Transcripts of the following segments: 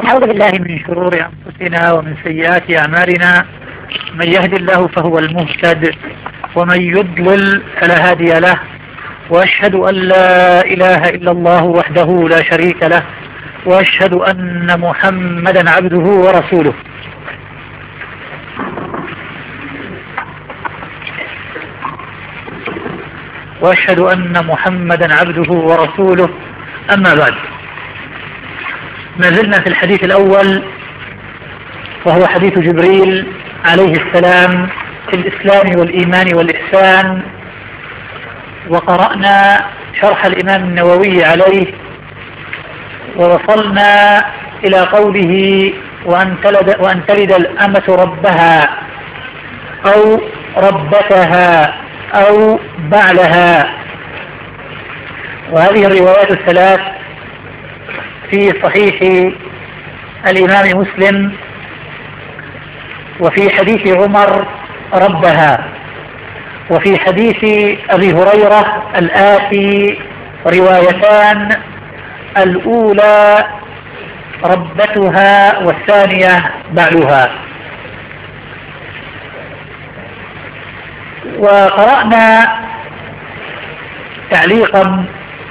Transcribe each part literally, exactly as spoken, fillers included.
نعوذ بالله من شرور أنفسنا ومن سيئات أعمالنا، من يهد الله فهو المهتد ومن يضلل فلا هادي له، وأشهد أن لا إله إلا الله وحده لا شريك له، وأشهد أن محمدا عبده ورسوله. وأشهد أن محمدا عبده ورسوله. أما بعد، ما زلنا في الحديث الأول وهو حديث جبريل عليه السلام في الإسلام والإيمان والإحسان، وقرأنا شرح الإمام النووي عليه، ووصلنا إلى قوله وأن تلد, وأن تلد الأمة ربها أو ربتها أو بعلها. وهذه الروايات الثلاث في صحيح الإمام مسلم، وفي حديث عمر ربها، وفي حديث أبي هريرة الآتي روايتان، الأولى ربتها والثانية بعلها. وقرأنا تعليقا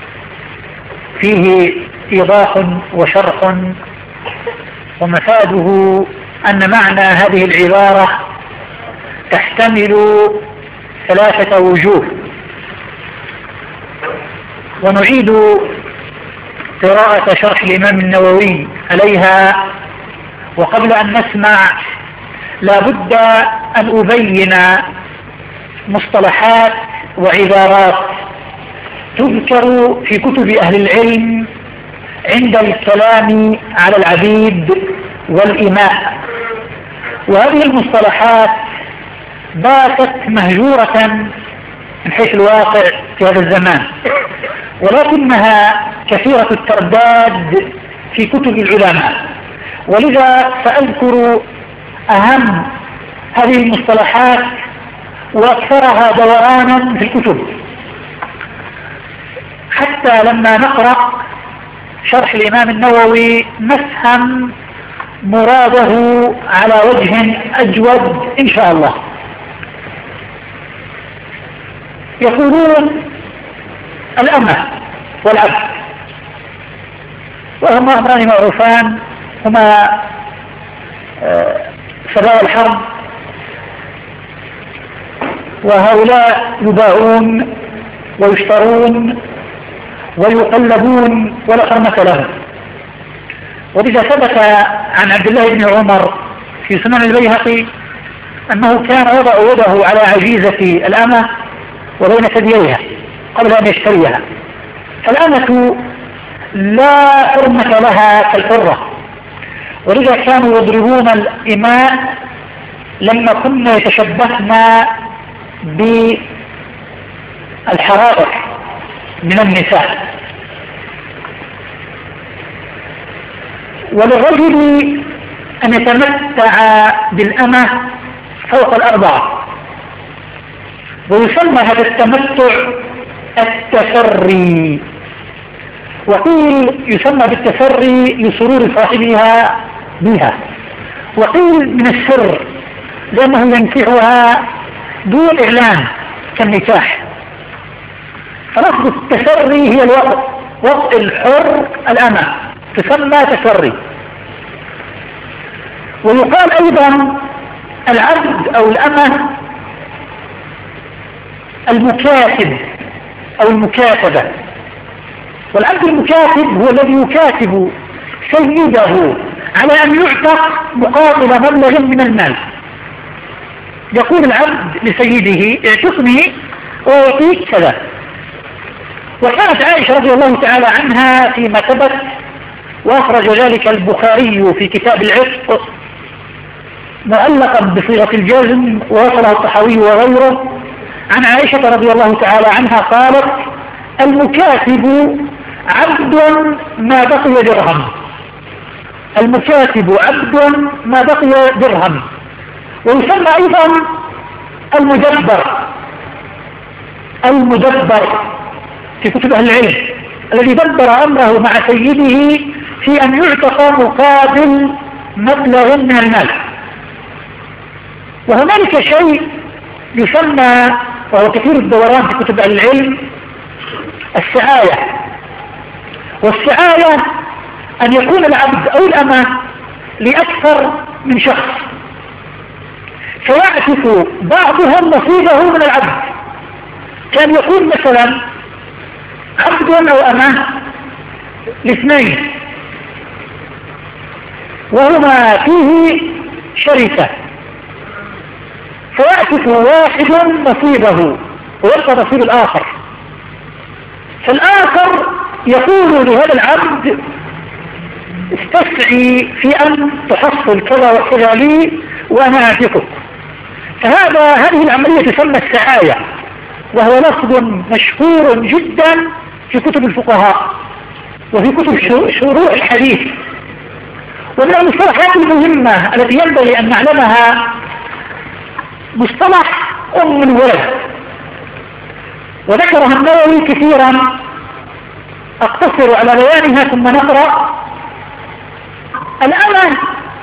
فيه إيضاح وشرح، ومفاده أن معنى هذه العبارة تحتمل ثلاثة وجوه، ونعيد قراءة شرح الإمام النووي عليها. وقبل أن نسمع لا بد أن أبين مصطلحات وعبارات تذكر في كتب أهل العلم عند الكلام على العبيد والإماء، وهذه المصطلحات باتت مهجورة من حيث الواقع في هذا الزمان، ولكنها كثيرة الترداد في كتب العلماء، ولذا سأذكر أهم هذه المصطلحات وأكثرها دورانا في الكتب، حتى لما نقرأ شرح الإمام النووي نفهم مراده على وجه أجود إن شاء الله. يقولون الأمة والعبد، وهما أمران معروفان، هما سباء الحرب، وهؤلاء يباعون ويشترون ويقلبون ولا قيمة لهم. ولذا ثبت عن عبد الله بن عمر في سنن البيهقي أنه كان وضع يده على عجيزة الأمة وبين ثدييها قبل أن يشتريها. الأمة لا حرمة لها كالحرة، ولذا كانوا يضربون الإماء لما كنا يتشبهن بالحرائر من النساء. وللرجل أن يتمتع بالأمة فوق الأربعة، ويسمى هذا التمتع التسري، وقيل يسمى بالتسري لسرور صاحبها بها، وقيل من السر لأنه ينكحها دون إعلان كالنكاح. فلفظ التسري هي الوقت، وقت الحر الأمة تسمى تسري. ويقال أيضا العبد أو الأمة المكاتب أو المكاتبة. والعبد المكاتب هو الذي يكاتب سيده على أن يعتق مقابل مبلغ من المال. يقول العبد لسيده اعتقني ويعطيك كذا. وكانت عائشة رضي الله تعالى عنها فيما ثبت، وأخرج ذلك البخاري في كتاب العتق معلقا بصيغة الجزم، ووصله الطحاوي وغيره عن عائشة رضي الله تعالى عنها قالت: المكاتب عبد ما بقي درهم. المكاتب عبد ما بقي درهم. ويسمى أيضا المدبر. المدبر في كتب أهل العلم الذي دبر أمره مع سيده في أن يعتق مقابل مبلغ من المال. وهنالك شيء يسمى، وهو كثير الدوران في كتب العلم، السعاية. والسعاية أن يكون العبد أو الأمة لأكثر من شخص، فيعتق بعضهم نصيبه من العبد، كان يكون مثلا عبد أو أمة لاثنين وهما فيه شركة، فيعتق واحد نصيبه ويبقى نصيب الآخر، فالآخر يقول لهذا العبد استسعي في أن تحصل كذا وكذا لي وأنا أعتقك. فهذا هذه العملية تسمى السعاية، وهو لفظ مشهور جدا في كتب الفقهاء وفي كتب شروح الحديث. ومن المصطلحات المهمة التي ينبغي أن نعلمها مصطلح أم الولد، وذكرها النووي كثيرا، أقتصر على بيانها ثم نقرأ. الأمة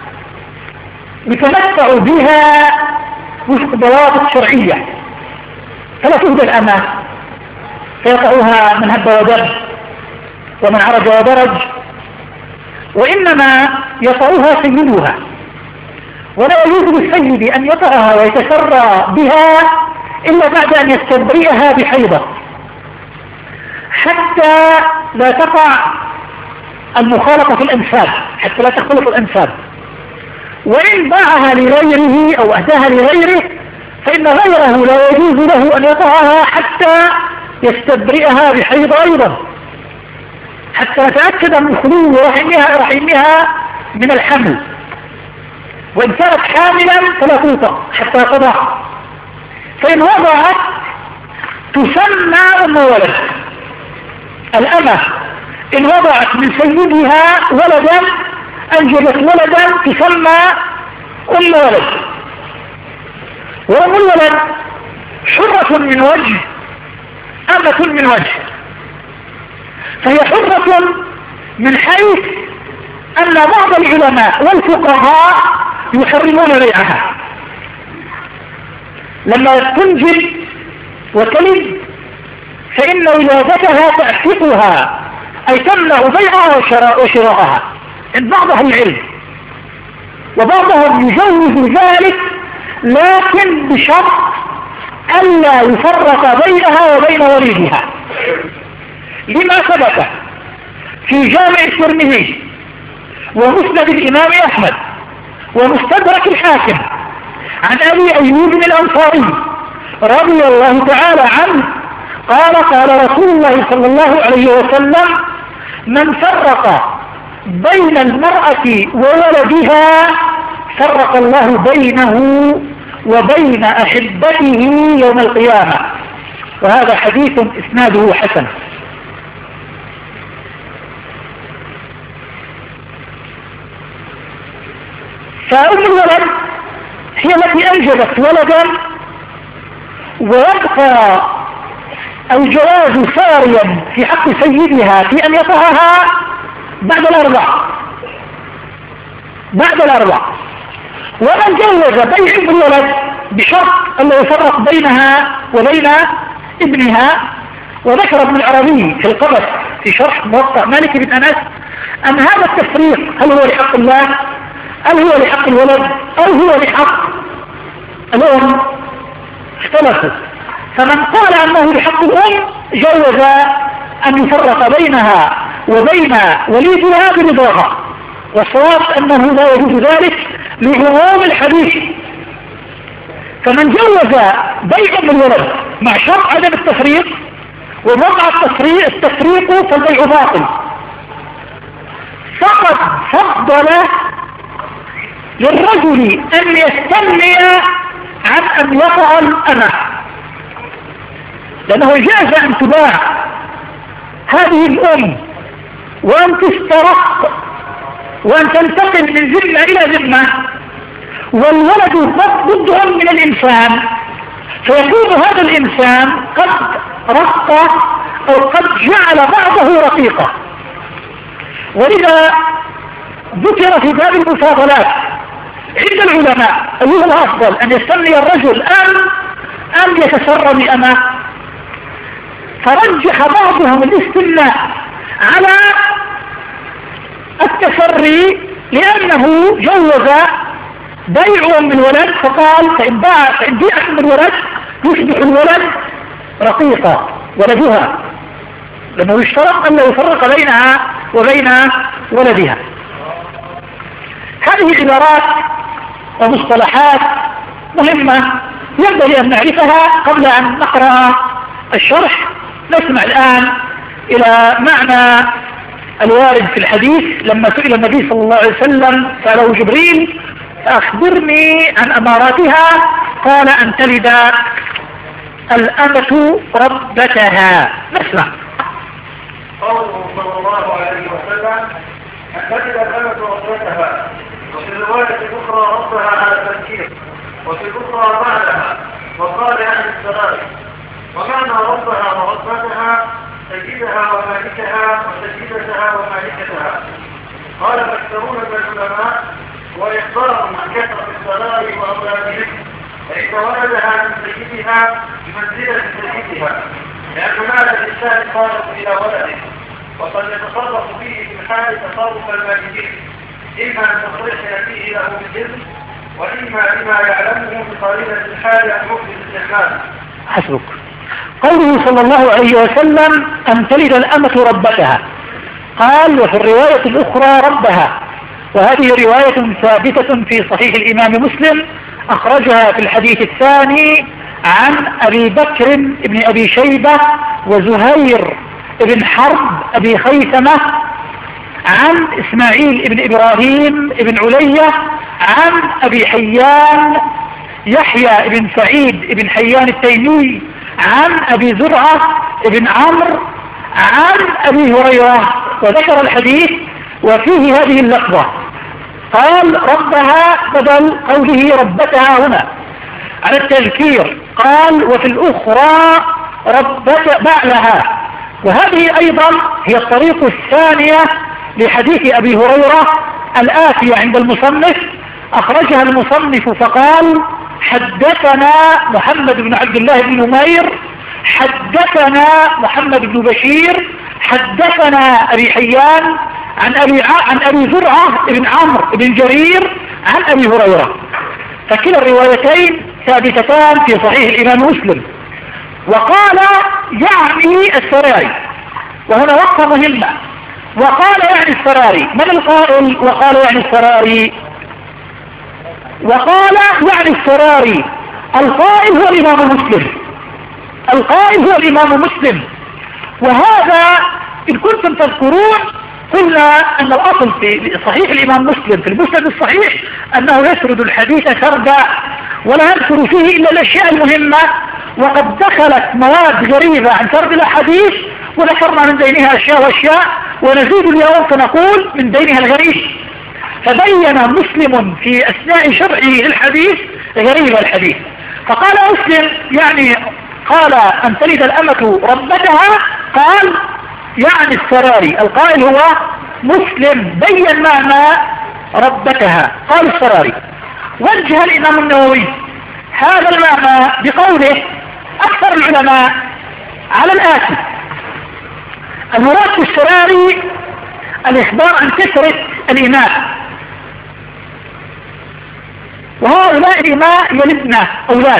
يتمتع بها وفق ضوابط شرعية، فلا تهدى الأمة فيقعها من هب ودب ومن عرج ودرج، وإنما يطعها سيدها، ولا يجوز للسيد أن يطعها ويتسرى بها إلا بعد أن يستبرئها بحيضة، حتى لا تقع المخالطة في الأنساب، حتى لا تختلط الأنساب. وإن باعها لغيره أو أهداها لغيره فإن غيره لا يجوز له أن يطعها حتى يستبرئها بحيضة أيضا، حتى نتأكد من خلو رحمها, رحمها من الحمل. وإن كانت حاملا فلا توطأ حتى تضع، فإن وضعت تسمى أم ولد. الأمة إن وضعت من سيدها ولدا أنجبت ولدا تسمى أم ولد. وأم الولد حرة من وجه، أمة من وجه، فهي حرة من حيث أن بعض العلماء والفقهاء يحرمون بيعها. لما تنجب وتلد فإن ولادتها تأثقها، أي تمنع بيعها وشراءها عند بعض أهل العلم، وبعضهم يجوز ذلك لكن بشرط ألا يفرق بينها وبين وليدها، لما ثبت في جامع الترمذي ومسند الإمام أحمد ومستدرك الحاكم عن أبي أيوب الأنصاري رضي الله تعالى عنه قال قال رسول الله صلى الله عليه وسلم: من فرق بين المرأة وولدها فرق الله بينه وبين أحبته يوم القيامة. وهذا حديث إسناده حسن. فأم الولد هي التي أنجبت ولدا، ويبقى الجواز ساريا في حق سيدها في أن يطعها بعد الأربع بعد الأربع ومن جوز بيع الولد بشرط أن لا يفرق بينها وبين ابنها. وذكر ابن العربي في القبس في شرح موطأ مالك بن أنس أن هذا التفريق هل هو لحق الله، هل هو لحق الولد، أو هو لحق الأم، اختلفوا. فمن قال أنه لحق الأم جوز أن يفرق بينها وبين وليدها برضاها، والصواب أنه لا يجوز ذلك لعموم الحديث. فمن جوز بيع الولد مع شرط عدم التفريق ووضع التفريق, التفريق فالبيع باطل، فقد فضل للرجل أن يستغني عن أن يطع الأمة، لأنه جاز أن تباع هذه الأم وأن تسترق وأن تنتقل من ذمة إلى ذمة، والولد ضدهم من الإنسان، فيكون هذا الإنسان قد رق أو قد جعل بعضه رقيقا. ولذا ذكر في باب المفاضلات عند العلماء أيها الأفضل أن يستمني الرجل أم أم يتسرى بأمه، فرجح بعضهم الاستمناء على التسري لأنه جوز بيع أم الولد، فقال فإن باع فإن بيع أم الولد يصبح الولد رقيقا ولدها، لأنه يشترط أن لا يفرق بينها وبين ولدها. هذه عبارات ومصطلحات مهمة ينبغي أن نعرفها قبل أن نقرأ الشرح. نسمع الآن إلى معنى الوارد في الحديث لما سئل النبي صلى الله عليه وسلم سأله جبريل أخبرني عن أماراتها، قال أن تلد الأمة ربتها. نسمع. قوله صلى الله عليه وسلم أن تلد الأمة ربتها، وفي الرواية الأخرى ربها على التنكير، وفي الأخرى بعدها، وقال عن السلام. ومعنى ربها وربتها سيدها ومالكها وسيدتها ومالكتها. قال أكثرون من العلماء وإخبار عن كثرة الصلاة وأولادهم، فإن ولدها من سيدها بمنزلة سيدها، لأن مال الإنسان خالق إلى ولده، وقد يتصرف فيه في الحال تصرف المالكين، إما أن تصريح فيه له بالجزم، وإما لما يعلمه بقرينة الحال عن حكم الاستعمال. حسبك. قوله صلى الله عليه وسلم أن تلد الأمة ربتها، قال وفي الرواية الأخرى ربها، وهذه رواية ثابتة في صحيح الإمام مسلم أخرجها في الحديث الثاني عن أبي بكر بن أبي شيبة وزهير بن حرب أبي خيثمة عن إسماعيل بن إبراهيم بن علية عن أبي حيان يحيى بن سعيد بن حيان التيمي عن أبي زرعة بن عمرو عن أبي هريرة، وذكر الحديث وفيه هذه اللفظة، قال ربها بدل قوله ربتها هنا على التذكير، قال وفي الأخرى ربت بعلها. وهذه أيضا هي الطريق الثانية لحديث أبي هريرة الآتية عند المصنف، أخرجها المصنف فقال حدثنا محمد بن عبد الله بن نمير حدثنا محمد بن بشير حدثنا أبي حيان عن أبي, عن أبي زرعة بن عمرو بن جرير عن أبي هريرة. فكلا الروايتين ثابتتان في صحيح الإمام مسلم. وقال يعني السراري، وهنا وقفة مهمة، وقال يعني السراري. من القائل وقال يعني السراري؟ وقال يعني السراري القائل هو الإمام مسلم، القائل هو الإمام مسلم. وهذا إن كنتم تذكرون قلنا أن الأصل في صحيح الإمام مسلم في المسند الصحيح أنه يسرد الحديث سردا ولا يذكر فيه إلا الأشياء المهمة، وقد دخلت مواد غريبة عن سرد الحديث وذكرنا من بينها أشياء وأشياء، ونزيد اليوم فنقول من بينها الغريب. فبين مسلم في أثناء شرعه للحديث غريب الحديث، فقال مسلم يعني قال أن تلد الأمة ربتها، قال يعني السراري القائل هو مسلم بين معنى ربتها، قال السراري. وجه الإمام النووي هذا المعنى بقوله أكثر العلماء على الآتي: المراد بالسراري الإخبار عن كثرة الإماء، وهؤلاء الإماء يلدن أولاد،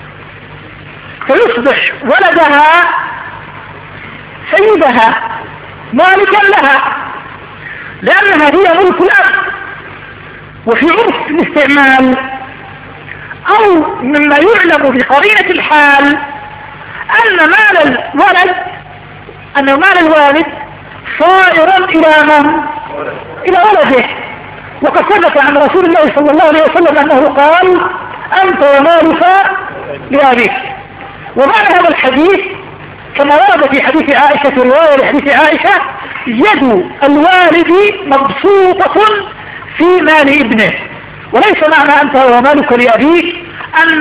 فيصبح ولدها سيدها مالكا لها لأنها هي ملك الأب. وفي عرف الاستعمال أو مما يعلم بقرينة الحال أن مال الولد أن مال الوالد صائر إلى من؟ إلى ولده. وقد ثبت عن رسول الله صلى الله عليه وسلم أنه قال أنت ومالك لأبيك. ومعنى هذا الحديث كما ورد في حديث عائشة، في رواية لحديث عائشة: يد الوالد مبسوطة في مال ابنه. وليس معنى أنت ومالك لأبيك أن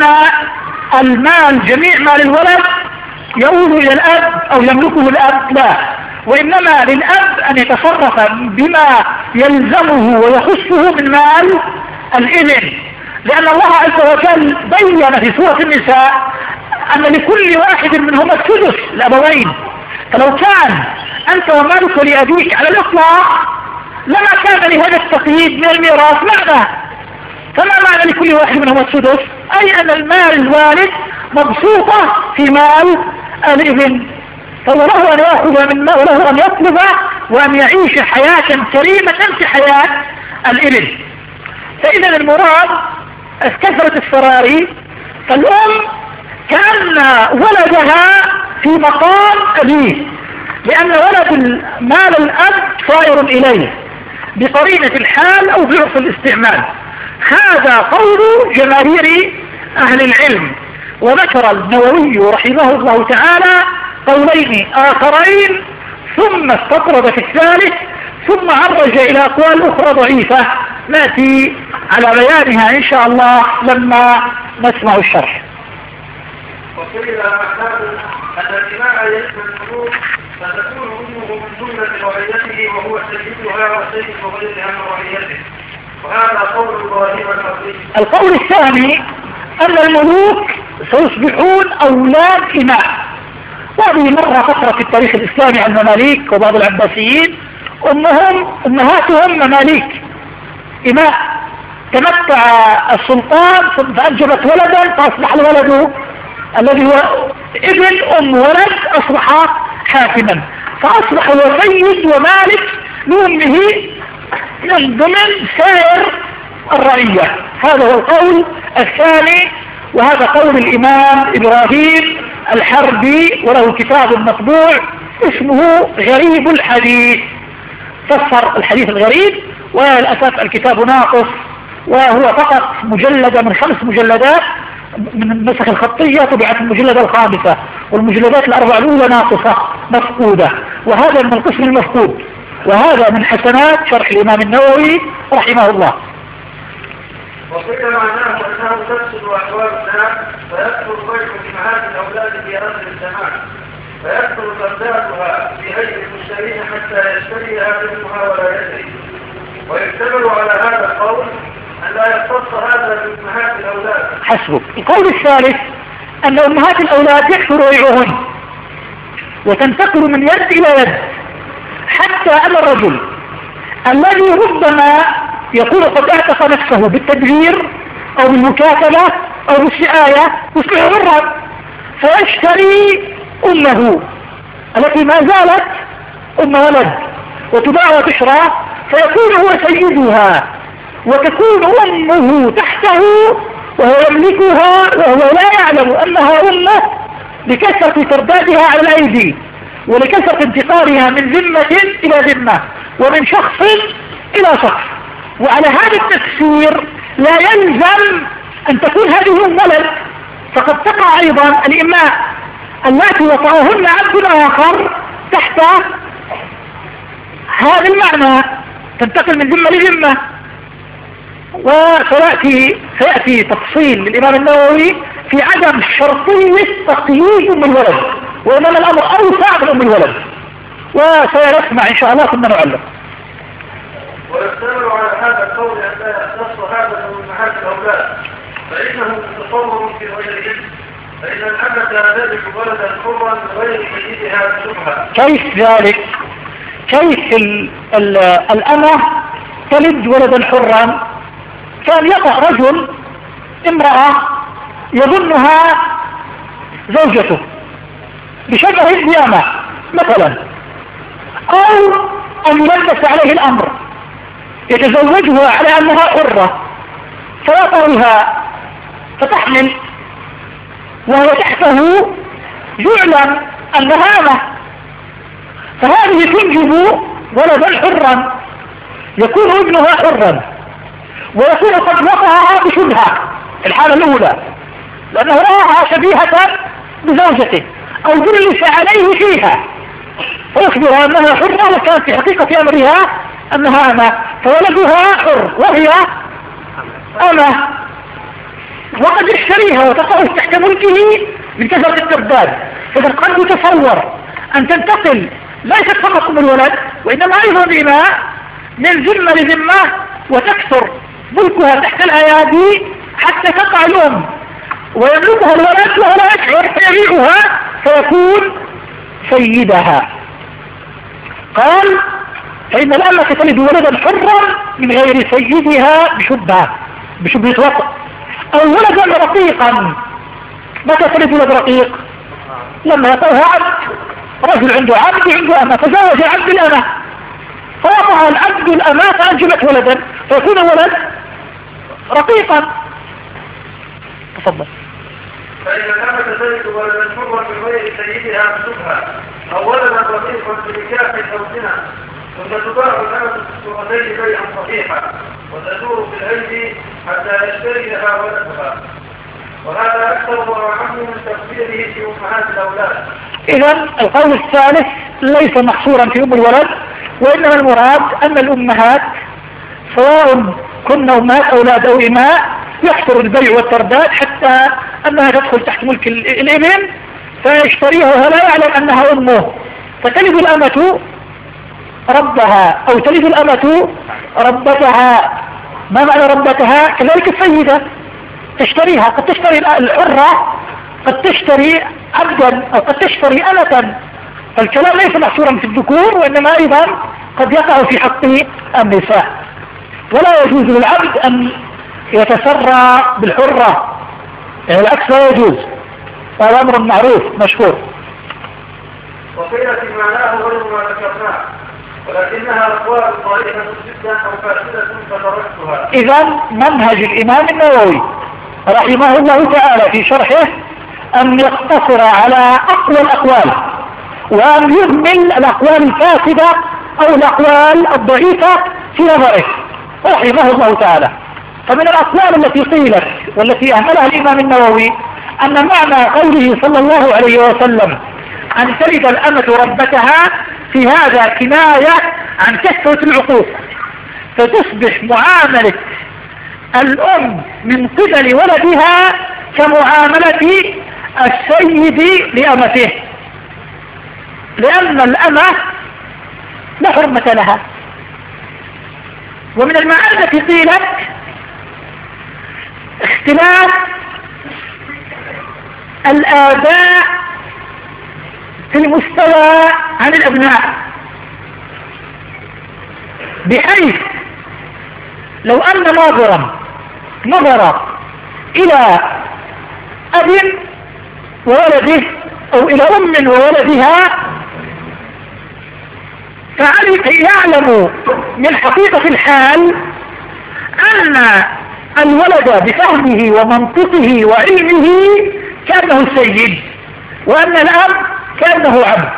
المال جميع مال الولد يؤول إلى الأب أو يملكه الأب، لا، وإنما للأب أن يتصرف بما يلزمه ويخصه من مال الابن، لأن الله عز وجل بين في سورة النساء أن لكل واحد منهما السدس الأبوين، فلو كان أنت ومالك لأبيك على الإطلاق لما كان لهذا التقييد من الميراث معنى. فما معنى لكل واحد منهما السدس؟ أي أن المال الوالد مبسوطة في مال الابن، فله أن يأخذ من مال وله أن يطلب وأن يعيش حياة كريمة في حياة الابن. فإذا المراد كثرة السراري، فالأم كأن ولدها في مقام أبيه، لأن ولد مال الأب صائر إليه بقرينة الحال أو بعرف الاستعمال. هذا قول جماهير أهل العلم. وذكر النووي رحمه الله تعالى قولين آخرين ثم استطرد في الثالث، ثم عرج إلى أقوال أخرى ضعيفة نأتي على بيانها إن شاء الله لما نسمع الشرح. وقيل معناه أن الإمام يشمل الملوك فتكون أمه من جملة رعيته وهو سيدها وسيد غيرها من رعيته، وهذا قول إبراهيم النخعي. القول الثاني أن الملوك سيصبحون أولاد إماء، وهذه مرة فترة في التاريخ الإسلامي عن المماليك وبعض العباسيين أمهم أمهاتهم مماليك إماء، تمتع السلطان فأنجبت ولدا فأصبح الولد الذي هو ابن أم ولد أصبح حاكما، فأصبح هو سيد ومالك لأمه من ضمن سائر الرعية. هذا هو القول الثاني، وهذا قول الإمام إبراهيم الحربي، وله كتاب مطبوع اسمه غريب الحديث، فسر الحديث الغريب، وللأسف الكتاب ناقص، وهو فقط مجلدة من خمس مجلدات من النسخ الخطية، طبعت المجلدة الخامسة، والمجلدات الأربع الأولى ناقصة مفقودة، وهذا من القسم المفقود، وهذا من حسنات شرح الإمام النووي رحمه الله. وقيل معناه أنه تفسد أحوال الناس فيكثر ضيف جماعات الأولاد في آخر الزمان، فيكثر فرداتها في هيئة المشترين حتى يشتريها منها ولا يدري. ويحتمل على هذا القول أن لا يختص هذا بأمهات الأولاد. حسبك. القول الثالث أن أمهات الأولاد يكثر ريعهن وتنتقل من يد إلى يد، حتى أن الرجل الذي ربما يكون قد اعتق نفسه بالتدبير أو بالمكاتبة أو بالسعاية يصبح حرا، فيشتري أمه التي ما زالت أم ولد وتباع وتشرى، فيكون هو سيدها وتكون أمه تحته وهو يملكها وهو لا يعلم أنها أمه بكثرة تردادها على الأيدي ولكثرة انتقالها من ذمة إلى ذمة ومن شخص إلى شخص. وعلى هذا التفسير لا يلزم أن تكون هذه الولد، فقد تقع أيضا الإماء التي وطعهن عبد آخر تحت هذا المعنى، تنتقل من ذمة لذمة. وسيأتي سيأتي تفصيل للإمام النووي في عدم شرطية تقييد أم الولد، وإنما الأمر أوسع من أم الولد، وسيسمع إن شاء الله ثم نعلم. ويحتمل على هذا القول أن لا يختص هذا من أمهات الأولاد، فإنه متصور في غيرهم، فإن الأمة لا تلد ولدا حرا غير سيدها بشبهة. كيف ذلك؟ كيف ال ال الأمة تلد ولدا حرا؟ كان يقع رجل امرأة يظنها زوجته بشبه الديانة مثلا، أو أن يلبس عليه الأمر يتزوجها على أنها حرة فيطرها فتحمل وهو تحته يعلم أنها أمة، فهذه تنجب ولدا حرا، يكون ابنها حرا ويكون قد وقعها بشبهة في الحالة الأولى لأنه رآها شبيهة بزوجته أو دلس عليه فيها فيخبرها أنها حرة وكانت في حقيقة أمرها أنها أمة، فولدها حر وهي أمة، وقد يشتريها وتقع تحت ملكه من كثرة الترداد. فإذا قد يتصور أن تنتقل ليست فقط أم الولد، وإنما أيضا إماء من ذمة لذمة، وتكثر ملكها تحت الأيادي حتى تقع الأم ويملكها الولد وهو لا يشعر فيبيعها فيكون سيدها. قال فإن الأمة تلد ولدا حرا من غير سيدها بشبهة بشبهة وطء، أو ولدا رقيقا. متى تلد ولد رقيق؟ لما يطوها عبد، رجل عنده عبد عنده أمة، تزوج عبد الأمة فوضع العبد الأمة فأنجبت ولدا فيكون ولد رقيقا. تفضل. فإن الأمة تلد ولدا حرا من غير سيدها بشبهة أو ولدا رقيقا بنكاح أو زنا، ثم تباع الأمة الصورتين بيعا صحيحا وتدور في الأيدي حتى يشتري لها ولدها، وهذا أكثر وأعم من تقديره في أمهات الأولاد. إذا القول الثالث ليس محصورا في أم الولد، وإنما المراد أن الأمهات سواء كن أمهات أولاد أو إماء يحصر البيع والترداد حتى أنها تدخل تحت ملك الابن فيشتريها وهو لا يعلم أنها أمه، فتلد الأمة ربها أو تلد الأمة ربتها. ما معنى ربتها؟ كذلك السيدة تشتريها، قد تشتري الحرة، قد تشتري عبدا، أو قد تشتري أمة. فالكلام ليس محصورا في الذكور، وإنما أيضا قد يقع في حق النساء. ولا يجوز للعبد أن يتسرى بالحرة، يعني العكس لا يجوز، هذا أمر معروف مشهور. وقيل في معناه غير ما ذكرناه، ولكنها أقوال ضعيفة جدا أو فاسدة فتركتها. إذا منهج الإمام النووي رحمه الله تعالى في شرحه أن يقتصر على أقوى الأقوال، وأن يهمل الأقوال الفاسدة أو الأقوال الضعيفة في نظره رحمه الله تعالى. فمن الأقوال التي قيلت والتي أهملها الإمام النووي أن معنى قوله صلى الله عليه وسلم أن تلد الأمة ربتها في هذا كناية عن كثرة العقوق، فتصبح معاملة الأم من قبل ولدها كمعاملة السيد لأمته، لأن الأمة لا حرمة لها. ومن المعاني التي قيلت اختلاف الآباء في المستوى عن الأبناء، بحيث لو أن ناظرا نظر إلى أب وولده أو إلى أم وولدها فيعلم من حقيقة الحال أن الولد بفهمه ومنطقه وعلمه كأنه السيد، وأن الأب كأنه عبد.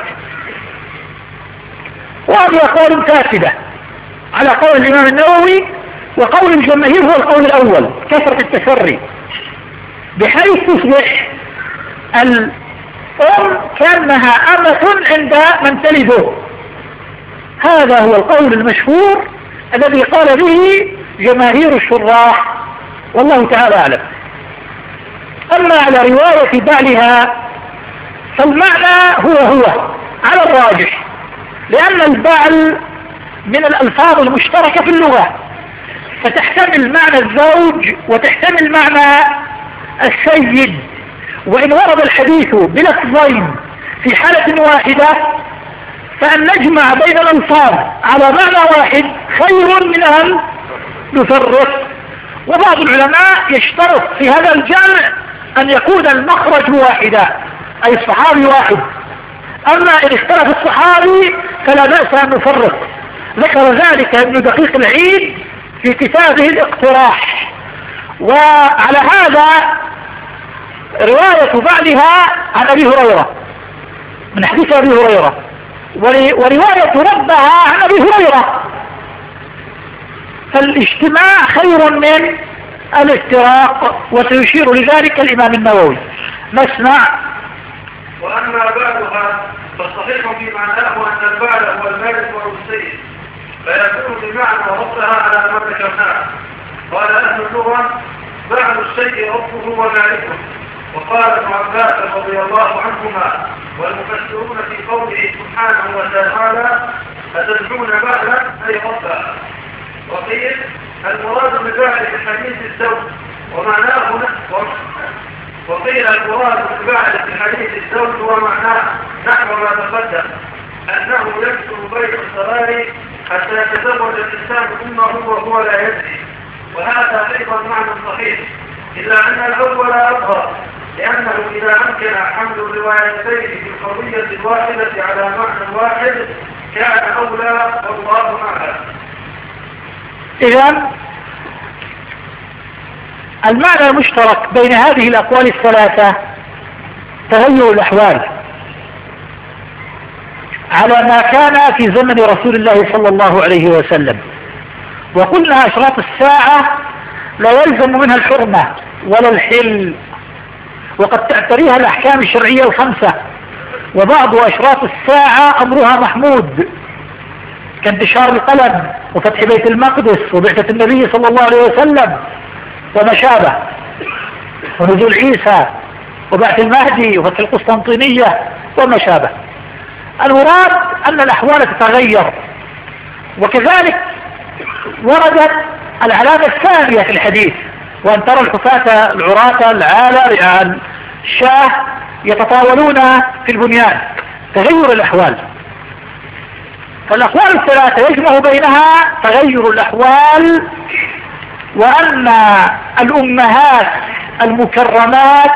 وهذه أقوال فاسدة على قول الإمام النووي، وقول الجماهير هو القول الأول كثرة التسري، بحيث تصبح الأم كأنها أمة عند من تلده. هذا هو القول المشهور الذي قال به جماهير الشراح، والله تعالى أعلم. أما على رواية بعلها فالمعنى هو هو على الراجح، لأن البعل من الألفاظ المشتركة في اللغة، فتحتمل معنى الزوج وتحتمل معنى السيد. وإن ورد الحديث بلفظين في حالة واحدة فأن نجمع بين الألفاظ على معنى واحد خير من أن نفرق. وبعض العلماء يشترط في هذا الجمع أن يكون المخرج واحدا، أي الصحابي واحد. أما إن اختلف الصحابي فلا بأس أن نفرق. ذكر ذلك ابن دقيق العيد في كتابه الاقتراح. وعلى هذا رواية بعدها عن أبي هريرة من حديث أبي هريرة، ورواية ربها عن أبي هريرة، فالاجتماع خير من الافتراق، وسيشير لذلك الإمام النووي. نسمع. وأما بعدها فالصحيح في معناه أن البعل هو المالك أو السيد، فيكون بمعنى ربها على ما ذكرناه. قال أهل اللغة بعل الشيء ربه ومالكه. وقال ابن عباس رضي الله عنهما والمفسرون في قوله سبحانه وتعالى أتدعون بعلا أي ربا. وقيل المراد ببعل في حديث الزوج ومعناه وقيل المراد ببعل في حديث الزوج ومعناه نحو ما تقدم أنه يكثر بين الصغار حتى يتزوج الإنسان أمه وهو لا يدري، وهذا أيضا معنى صحيح، إلا أن الأول أظهر، لأنه إذا أمكن حمل الروايتين في القضية الواحدة على معنى واحد كان أولى والله أعلم. إذن المعنى المشترك بين هذه الأقوال الثلاثة تغير الأحوال على ما كان في زمن رسول الله صلى الله عليه وسلم. وقلنا أشراط الساعة لا يلزم منها الحرمة ولا الحل، وقد تعتريها الأحكام الشرعية الخمسة، وبعض أشراط الساعة أمرها محمود كانتشار القلم وفتح بيت المقدس وبعثة النبي صلى الله عليه وسلم وما شابه، ونزول عيسى وبعث المهدي وفتح القسطنطينية وما شابه. المراد أن الأحوال تتغير، وكذلك وردت العلامة الثانية في الحديث، وأن ترى الحفاة العراة العالى رعاء الشاه يتطاولون في البنيان، تغير الأحوال. فالأحوال الثلاثة يجمع بينها تغير الأحوال، وأن الأمهات المكرمات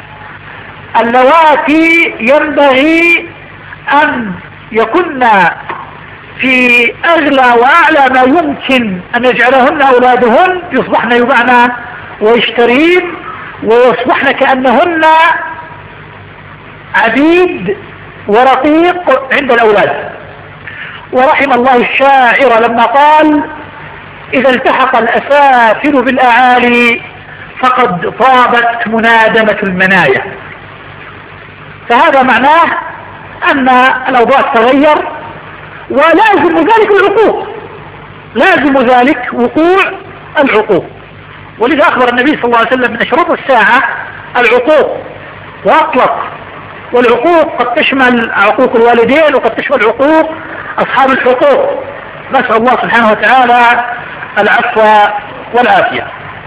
اللواتي ينبغي أن يكن في أغلى وأعلى ما يمكن أن يجعلهن أولادهن يصبحن يبعن ويشترين ويصبحن كأنهن عبيد ورقيق عند الأولاد. ورحم الله الشاعر لما قال إذا التحق الأسافل بالأعالي فقد طابت منادمة المنايا. فهذا معناه أن الأوضاع تتغير، ولازم ذلك العقوق، لازم ذلك وقوع العقوق. ولذا أخبر النبي صلى الله عليه وسلم من أشراط الساعة العقوق، وأطلق. والعقوق قد تشمل عقوق الوالدين وقد تشمل عقوق أصحاب الحقوق. نسأل الله سبحانه وتعالى العفو والعافية.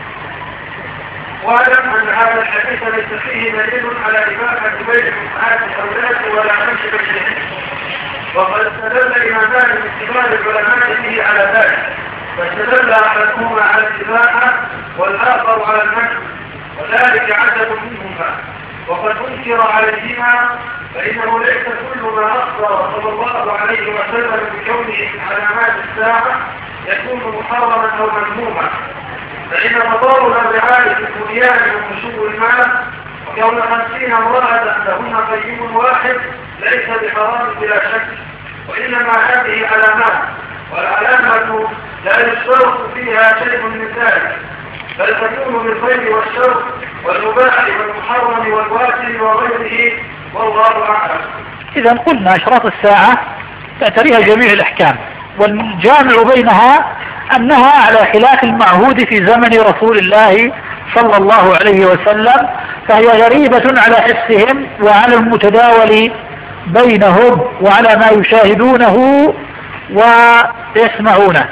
واعلم أن هذا الحديث ليس فيه دليل على إباحة بيع أمهات الأولاد ولا منش بينهم، وقد استدل إمامان من كبار العلماء به على ذلك، فاستدل أحدهما على الإباحة والآخر على المنع، وذلك عدد منهما. وقد أنكر عليهما، فإنه ليس كل ما أخبر صلى الله عليه وسلم بكونه من علامات الساعة يكون محرما أو مذموما، فإن تطاول الرعاية في البنيان وخشوع المال وكون خمسين امرأة لهن قيم واحد ليس بحرام بلا شك، وإنما هذه علامات، والعلامة لا يشترط فيها شيء من ذلك، بل تكون بالخير والشر والمباح والمحرم والواجب وغيره، والله أعلم. إذا قلنا أشراط الساعة تعتريها جميع الأحكام، والجامع بينها أنها على خلاف المعهود في زمن رسول الله صلى الله عليه وسلم، فهي غريبة على حسهم وعلى المتداول بينهم وعلى ما يشاهدونه ويسمعونه.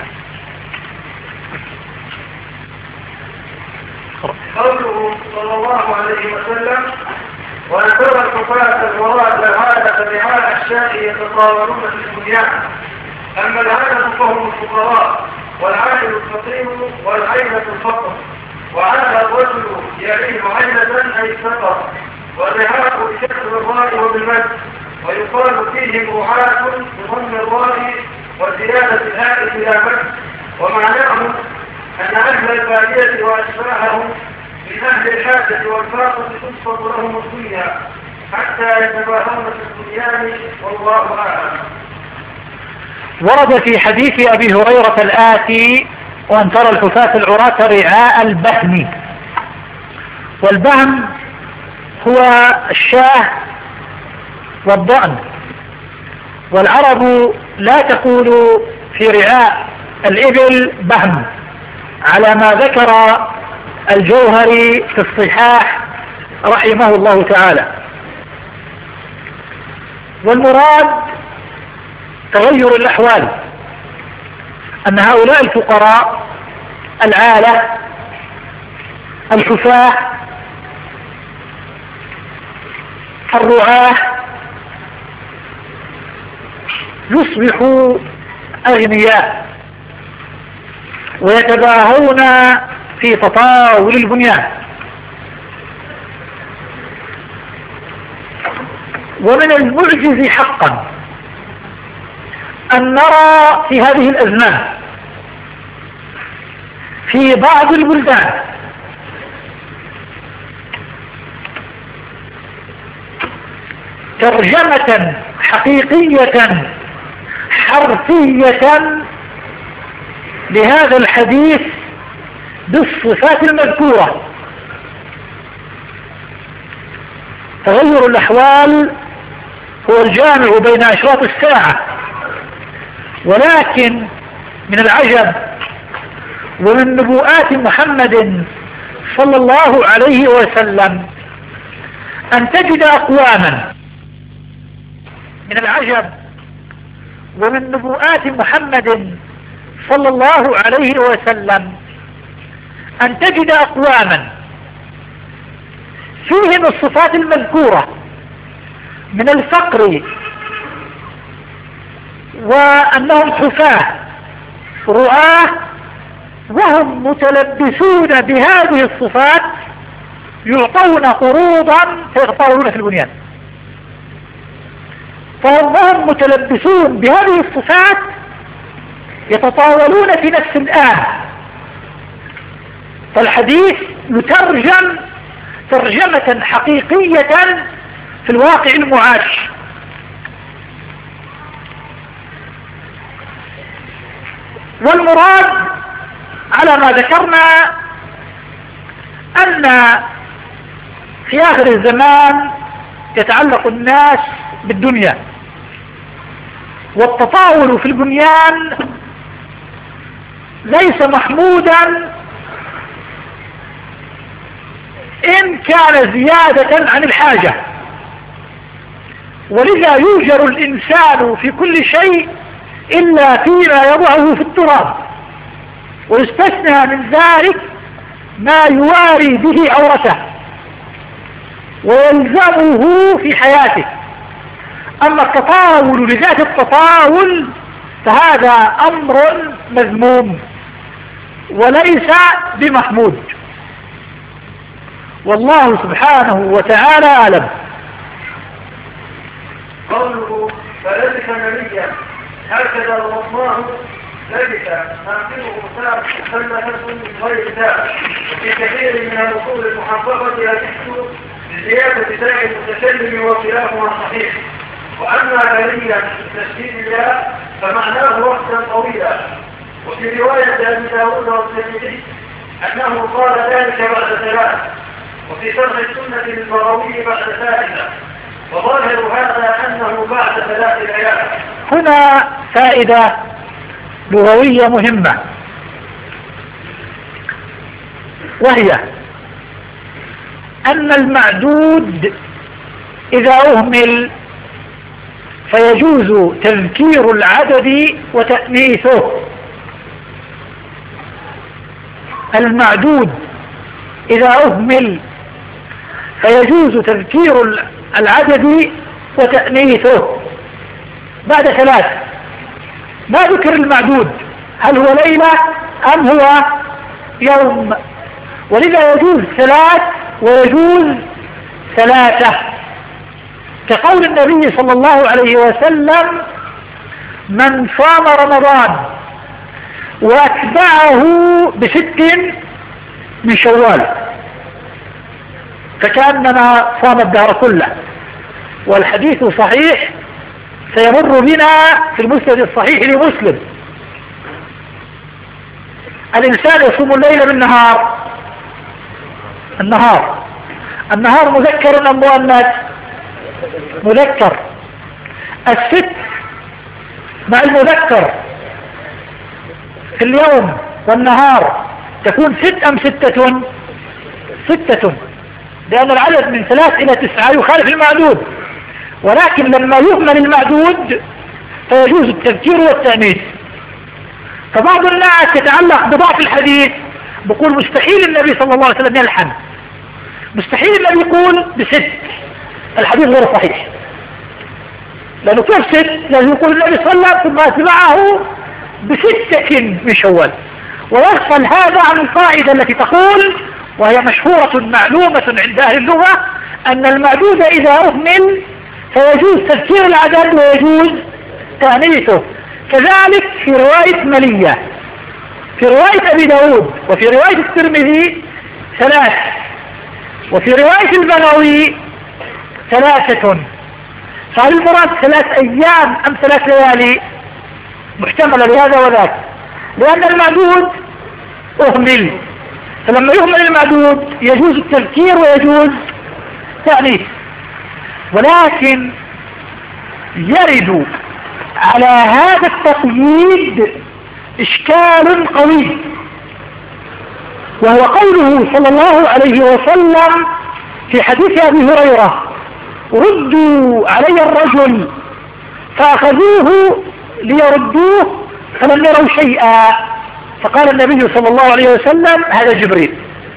قوله صلى الله عليه وسلم وأن ترى الحفاة الوراء العادة برعاء الشاء يتطاولون في البنيان. أما العادة فهم الفقراء، والعائل الفقير، والعيلة الفقر، وعلى الرجل يعين عيلة أي سفر، والرعاء بكسر الراء وبالمد، ويقال فيهم رعاة بضم الراء وزيادة الهاء إلى مد. ومعناه أن أهل البادية وأشباههم من أهل الحاجة والفاقة تبسط لهم الدنيا حتى يتباهون في البنيان، والله أعلم. ورد في حديث أبي هريرة الآتي وأن ترى الحفاة العراة رعاء البهم. والبهم هو الشاه والضأن، والعرب لا تقول في رعاء الإبل بهم، على ما ذكر الجوهري في الصحاح رحمه الله تعالى. والمراد تغير الأحوال، أن هؤلاء الفقراء العالة الحفاة الرعاة يصبحوا أغنياء ويتباهون في تطاول البنيان. ومن المعجز حقا أن نرى في هذه الأزمان في بعض البلدان ترجمة حقيقية حرفية لهذا الحديث بالصفات المذكورة. تغير الأحوال هو الجامع بين أشراط الساعة، ولكن من العجب ومن نبوءات محمد صلى الله عليه وسلم أن تجد أقواما من العجب ومن نبوءات محمد صلى الله عليه وسلم أن تجد أقواما فيهم الصفات المذكورة من الفقر وأنهم حفاة رعاة، وهم متلبسون بهذه الصفات يعطون قروضا فيتطاولون في البنيان. فهم وهم متلبسون بهذه الصفات يتطاولون في نفس الآن. فالحديث يترجم ترجمة حقيقية في الواقع المعاش. والمراد على ما ذكرنا أن في آخر الزمان يتعلق الناس بالدنيا، والتطاول في البنيان ليس محمودا إن كان زيادة عن الحاجة، ولذا يوجر الإنسان في كل شيء إلا فيما يضعه في التراب، ويستثنى من ذلك ما يواري به عورته ويلزمه في حياته. أما التطاول لذات التطاول فهذا أمر مذموم وليس بمحمود، والله سبحانه وتعالى أعلم. قوله فلبث نبيا هكذا وصناه لبث ناقله ساعة مسلمة من غير ساعة. وفي كثير من الأصول المحققة لا تحصل بزيادة ساع المتكلم وخلافها صحيح. وأما نبيا تشديد الله فمعناه وقتا طويلا. وفي رواية أبي داود والترمذي أنه قال ذلك بعد ثلاث، وفي شرح السنة للبغوي بعد ثالثة، وظاهر هذا أنه بعد ثلاث ليال. هنا فائدة لغوية مهمة، وهي أن المعدود إذا أهمل فيجوز تذكير العدد وتأنيثه. المعدود إذا أهمل فيجوز تذكير العدد وتأنيثه بعد ثلاث. ما ذكر المعدود هل هو ليلة أم هو يوم، ولذا يجوز ثلاث ويجوز ثلاثة، كقول النبي صلى الله عليه وسلم من صام رمضان وأتبعه بست من شوال فكأنما صام الدهر كله. والحديث صحيح سيمر بنا في المسند الصحيح لمسلم. الإنسان يصوم الليل بالنهار، النهار النهار مذكر أم مؤنث؟ مذكر. الست مع المذكر في اليوم والنهار تكون ست أم ستة؟ ستة، لأن العدد من ثلاث إلى تسعة يخالف المعدود. ولكن لما يهمل المعدود فيجوز التذكير والتأنيث. فبعض الناس يتعلق بضعف الحديث، بيقول مستحيل النبي صلى الله عليه وسلم يلحن، مستحيل النبي يقول بست، الحديث غير صحيح، لأنه كيف ست؟ لازم يقول النبي صلى الله عليه وسلم ثم أتبعه بستة من شوال. ويغفل هذا عن القاعدة التي تقول، وهي مشهورة معلومة عند أهل اللغة، أن المعدود إذا أهمل فيجوز تذكير العدد ويجوز تأنيثه. كذلك في رواية ملية، في رواية أبي داود، وفي رواية الترمذي ثلاث، وفي رواية البغوي ثلاثة. فهل المراد ثلاث أيام أم ثلاث ليالي؟ محتملة لهذا وذاك، لأن المعدود أهمل، فلما يهمل المعدود يجوز التذكير ويجوز تأنيث. ولكن يرد على هذا التقييد إشكال قوي، وهو قوله صلى الله عليه وسلم في حديث أبي هريرة: ردوا علي الرجل فأخذوه ليردوه فلم يروا شيئا، فقال النبي صلى الله عليه وسلم: هذا جبريل.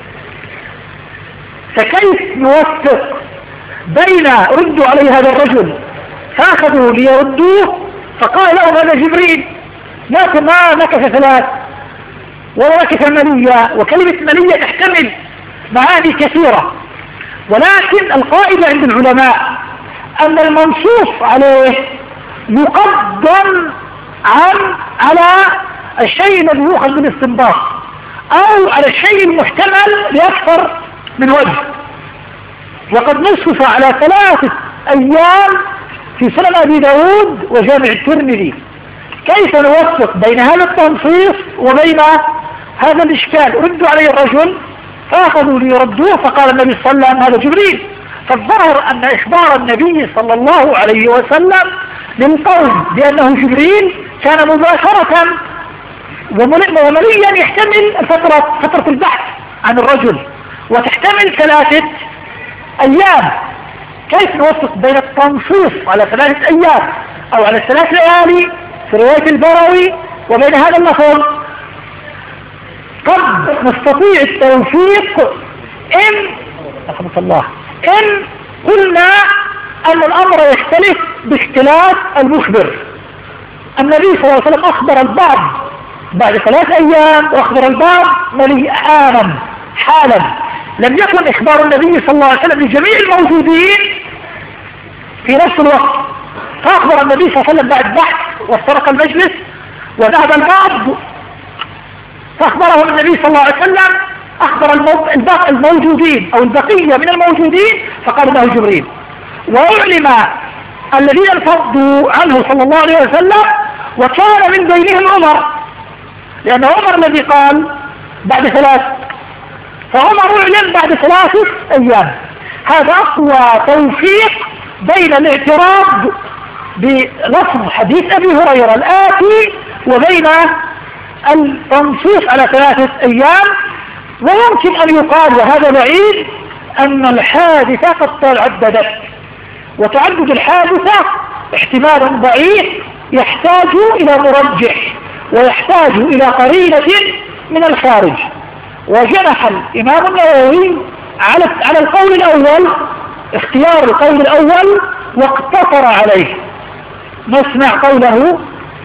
فكيف نوفق بين ردوا علي هذا الرجل فأخذوا ليردوه فقال لهم هذا جبريل؟ لكن ما نكث ثلاث ولا نكث ملية، وكلمة ملية تحتمل معاني كثيرة، ولكن القاعدة عند العلماء أن المنصوص عليه يقدم عن على الشيء الذي يؤخذ بالاستنباط أو على الشيء المحتمل لأكثر من وجه. وقد نصف على ثلاثة أيام في سنن أبي داود وجامع الترمذي. كيف نوفق بين هذا التنصيص وبين هذا الإشكال؟ ردوا علي الرجل فأخذوا ليردوه فقال النبي صلى الله عليه وسلم: هذا جبريل. فالظاهر أن إخبار النبي صلى الله عليه وسلم للقوم بأنه جبريل كان مباشرة ومليا يحتمل فترة, فترة البحث عن الرجل، وتحتمل ثلاثة أيام. كيف نوفق بين التنصيص على ثلاثة أيام أو على ثلاث ليالي في رواية البروي وبين هذا اللفظ؟ قد نستطيع التوفيق إن رحمة الله إن قلنا أن الأمر يختلف باختلاف المخبر. النبي صلى الله عليه وسلم أخبر البعض بعد ثلاث أيام وأخبر البعض مليئانا حالا. لم يكن إخبار النبي صلى الله عليه وسلم لجميع الموجودين في نفس الوقت، فأخبر النبي صلى الله عليه وسلم بعد بحث وافترق المجلس وذهب البعض، فأخبرهم النبي صلى الله عليه وسلم أخبر الموجودين أو البقية من الموجودين فقال له جبريل. وأعلم الذين انفضوا عنه صلى الله عليه وسلم وكان من بينهم عمر، لأن عمر الذي قال بعد ثلاث، فعمر أعلن بعد ثلاثة أيام. هذا أقوى توفيق بين الاعتراض بلفظ حديث أبي هريرة الآتي وبين التنصيص على ثلاثة أيام. ويمكن أن يقال، وهذا بعيد، أن الحادثة قد تعددت، وتعدد الحادثة احتمال ضعيف يحتاج إلى مرجح ويحتاج إلى قرينة من الخارج. وجنح الإمام النووي على على القول الأول، اختيار القول الأول، واقتصر عليه. نسمع قوله: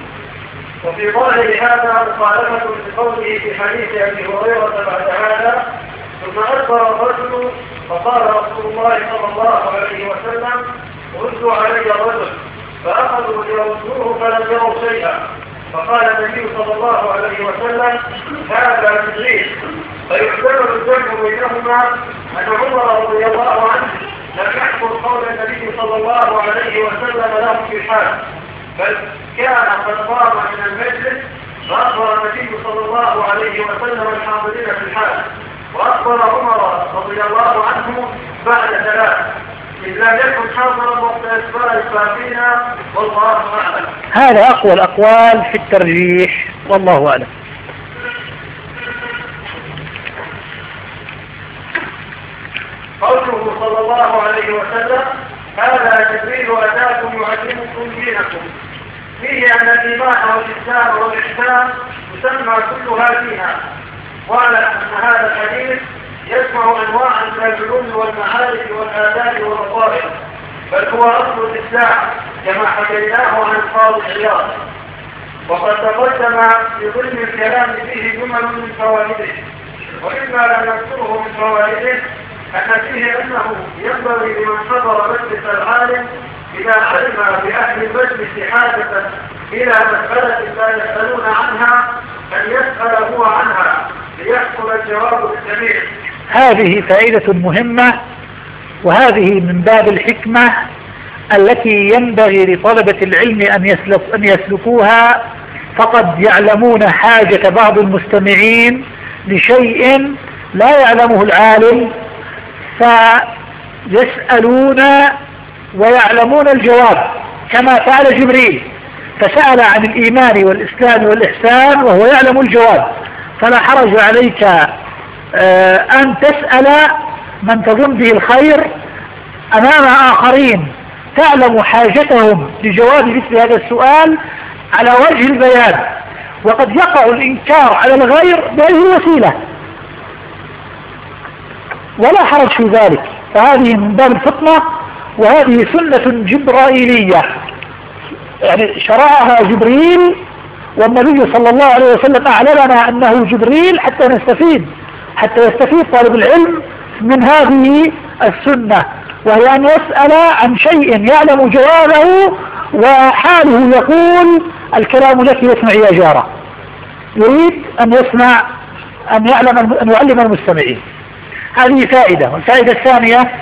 وفي ظاهر هذا مخالفة لقوله في حديث أبي هريرة بعد هذا: ثم أدبر الرجل فقال رسول الله صلى الله عليه وسلم: ردوا علي الرجل فأخذوا ليردوه فلم يروا شيئا، فقال النبي صلى الله عليه وسلم: هذا جبريل. فيحتمل الجمع بينهما أن عمر رضي الله عنه لم يحكم قول النبي صلى الله عليه وسلم له في حال، بل كان قد قام من المجلس فأخبر النبي صلى الله عليه وسلم الحاضرين في الحال، وأخبر عمر رضي الله عنه بعد ثلاث، إذ لم يكن حاضرا وقت إخبار الباقين، والله أعلم. هذا أقوى الأقوال في الترجيح، والله أعلم. قوله صلى الله عليه وسلم: هذا جبريل أتاكم يعلمكم دينكم، فيه أن الإيمان والإسلام والإحسان تسمى كلها دينا. واعلم أن هذا الحديث يجمع أنواعا من العلوم والمعارف والآداب والمصالح، بل هو أصل الإسلام كما حكيناه عن قاضي عياض. وقد تقدم في ضمن الكلام فيه جمل من فوائده، وإما لم نذكره من فوائده أن فيه أنه ينبغي لمن حضر مجلس العالم إذا علم بأهل المجلس حاجة إلى مسألة لا يسألون عنها أن يسأل هو عنها ليحصل الجواب الجميع. هذه فائدة مهمة، وهذه من باب الحكمة التي ينبغي لطلبة العلم أن, يسلك أن يسلكوها. فقد يعلمون حاجة بعض المستمعين لشيء لا يعلمه العالم، فيسألون ويعلمون الجواب، كما فعل جبريل فسأل عن الإيمان والإسلام والإحسان وهو يعلم الجواب. فلا حرج عليك أن تسأل من تظن به الخير أمام آخرين تعلم حاجتهم لجواب مثل هذا السؤال على وجه البيان. وقد يقع الإنكار على الغير بهذه الوسيلة ولا حرج في ذلك، فهذه من باب الفطنة، وهذه سنة جبرائيلية يعني شرعها جبريل، والنبي صلى الله عليه وسلم أعلمنا أنه جبريل حتى نستفيد حتى يستفيد طالب العلم من هذه السنة، وهي أن يسأل عن شيء يعلم جوابه وحاله يقول الكلام لك يسمع يا جارة، يريد أن يسمع أن يعلم أن يعلم المستمعين. هذه فائدة. والفائدة الثانية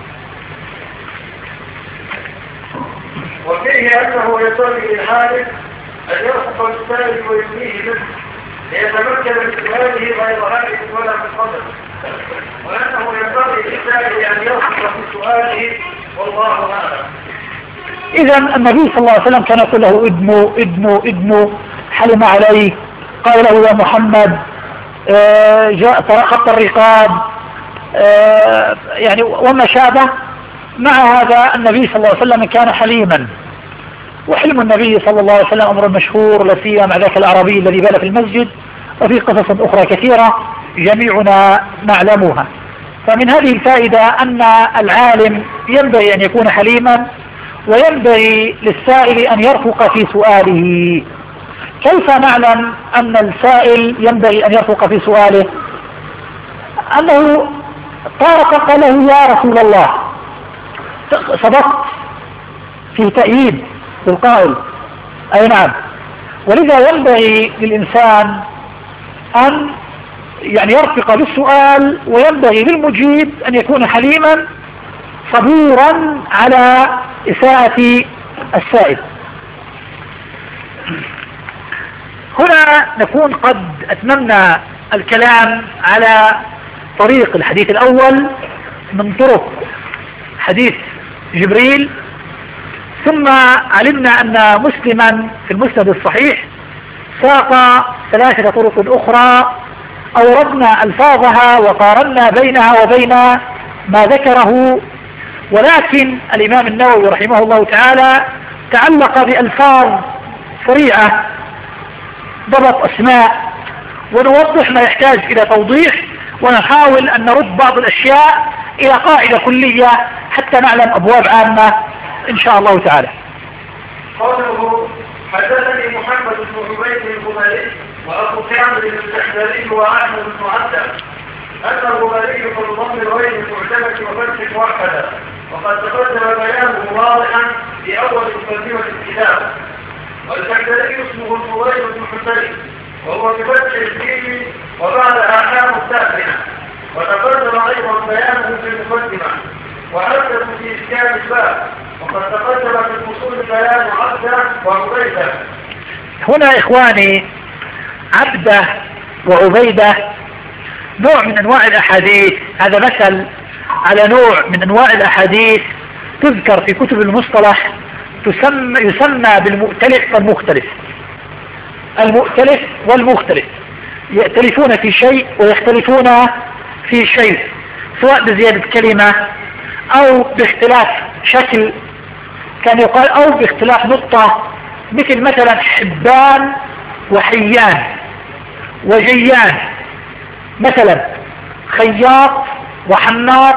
وفيه أنه ينبغي للعالم أن يرفق السائل ويبنيه منه ليتمكن من سؤاله غير هائل ولا منقطع، وأنه ينبغي للسائل أن يرفق في سؤاله والله أعلم. إذا النبي صلى الله عليه وسلم كان يقول له ادنوا ادنوا ادنوا، حلم عليه، قال له يا محمد، آه جاء خط الرقاب، آه يعني وما شابه. مع هذا النبي صلى الله عليه وسلم كان حليما، وحلم النبي صلى الله عليه وسلم أمر مشهور، لا سيما مع ذاك الأعرابي الذي بال في المسجد، وفي قصص أخرى كثيرة جميعنا نعلمها. فمن هذه الفائدة أن العالم ينبغي أن يكون حليما، وينبغي للسائل أن يرفق في سؤاله. كيف نعلم أن السائل ينبغي أن يرفق في سؤاله؟ أنه طارق قال له يا رسول الله، صدقت في تأييد بالقائل، أي نعم. ولذا ينبغي للإنسان أن يعني يرفق بالسؤال، وينبغي للمجيب أن يكون حليما صبورا على إساءة السائل. هنا نكون قد أتممنا الكلام على طريق الحديث الأول من طرق حديث جبريل، ثم علمنا أن مسلما في المسند الصحيح ساق ثلاثة طرق أخرى أوردنا ألفاظها وقارنا بينها وبين ما ذكره، ولكن الإمام النووي رحمه الله تعالى تعلق بألفاظ سريعة ضبط أسماء، ونوضح ما يحتاج إلى توضيح، ونحاول أن نرد بعض الأشياء إلى قاعدة كلية حتى نعلم أبواب عامة إن شاء الله تعالى. قوله حدثني محمد بن عبيد الغمري وأبو كامل السحدري وأحمد بن عبده أن الغمري في الضم الغير المعتمد وفتح موحدة، وقد تقدم بيانه واضحا في أول مقدمة الكتاب. والسحدري اسمه الفضيل بن حسين، وهو بفتح الدين وبعدها أحكام الساكنة، وتقدم أيضا بيانه في المقدمة، وأكد في إشكال الباب، وقد تقدم في الفصول بيان عبده وعبيده. هنا إخواني عبده وعبيده نوع من أنواع الأحاديث، هذا مثل على نوع من أنواع الأحاديث تذكر في كتب المصطلح، تسمى يسمى بالمؤتلف والمختلف. المؤتلف والمختلف يأتلفون في شيء ويختلفون في شيء، سواء بزيادة كلمة او باختلاف شكل كان يقال او باختلاف نقطة، مثل مثلا حبان وحيان وجيان، مثلا خياط وحناط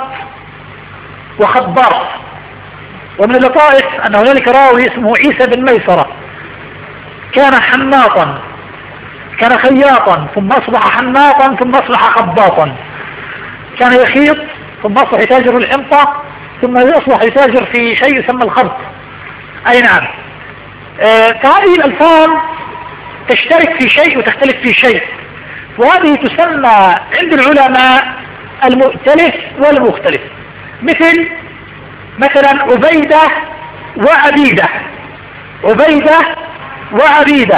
وخباط. ومن اللطائف ان هنالك راوي اسمه عيسى بن ميسرة كان حناطا، كان خياطا ثم اصبح حناطا ثم اصبح خباطا، كان يخيط ثم اصبح يتاجر الحنطة ثم اصبح يتاجر في شيء يسمى الخبط. اي نعم. آه فهذه الالفاظ تشترك في شيء وتختلف في شيء، وهذه تسمى عند العلماء المؤتلف والمختلف، مثل مثلا عبيدة وعبيدة، عبيدة وعبيدة،